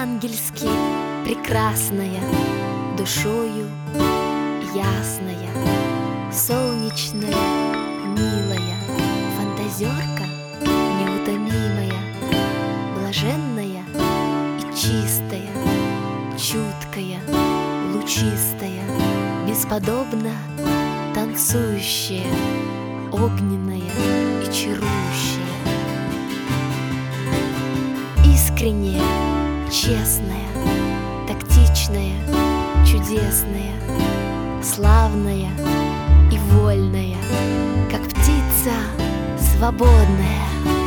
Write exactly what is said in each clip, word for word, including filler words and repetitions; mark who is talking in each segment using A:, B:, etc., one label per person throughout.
A: ангельски прекрасная, душою ясная, солнечная, милая, фантазерка неутомимая, блаженная и чистая, чуткая, лучистая, бесподобно танцующая, огненная и чарующая, искренняя, честная, тактичная, чудесная, славная и вольная, как птица свободная.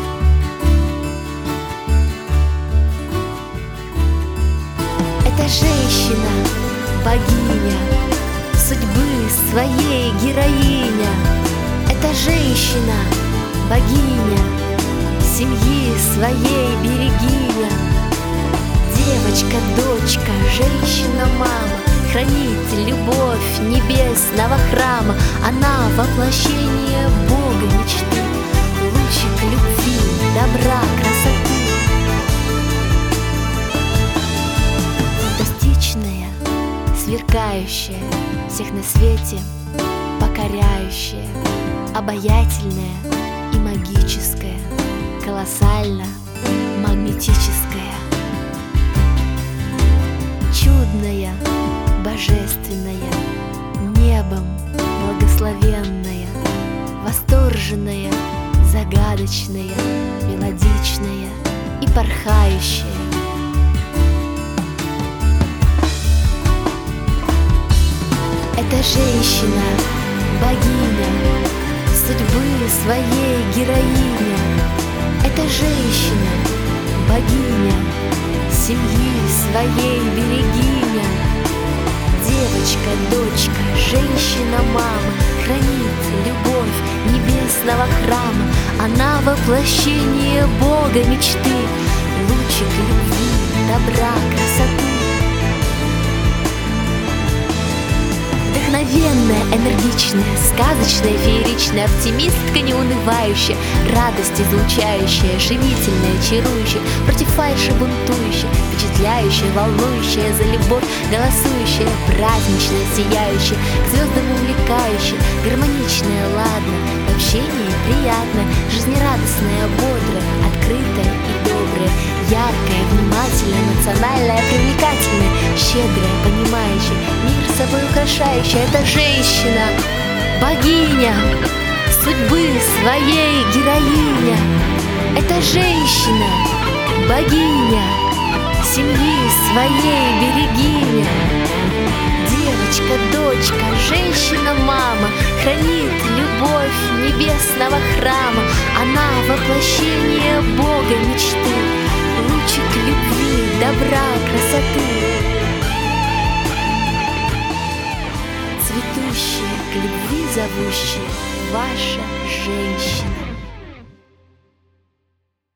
A: Эта женщина — богиня, судьбы своей героиня. Эта женщина — богиня, семьи своей берегиня. Девочка, дочка, женщина, мама, хранитель, любовь небесного храма. Она воплощение Бога мечты, лучик любви, добра, красоты. Фантастичная, сверкающая, всех на свете покоряющая, обаятельная и магическая, колоссально магнетическая, чудная, божественная, небом благословенная, восторженная, загадочная, мелодичная и порхающая. Эта женщина — богиня, судьбы своей героиня. Эта женщина — богиня, семьи своей берегиня. Девочка, дочка, женщина, мама, хранитель, любовь небесного храма. Она воплощение Бога мечты, лучик любви, добра, красоты. Вдохновенная, энергичная, сказочная, фееричная, оптимистка неунывающая, радость излучающая, живительная, чарующая, против фальши бунтующая, впечатляющая, волнующая, за любовь голосующая, праздничная, сияющая, к звездам увлекающая, гармоничная, ладно, в общении приятная, жизнерадостная, бодрая, открытая и добрая, яркая, внимательная, национальная, привлекательная, щедрая, понимающая, мир собой украшающая. Эта женщина — богиня, судьбы своей героиня. Эта женщина — богиня, семьи своей берегиня. Девочка, дочка, женщина, мама, хранит любовь небесного храма. Она воплощение Бога мечты, лучик любви, добра, красоты. Цветущая, к любви зовущая ваша женщина.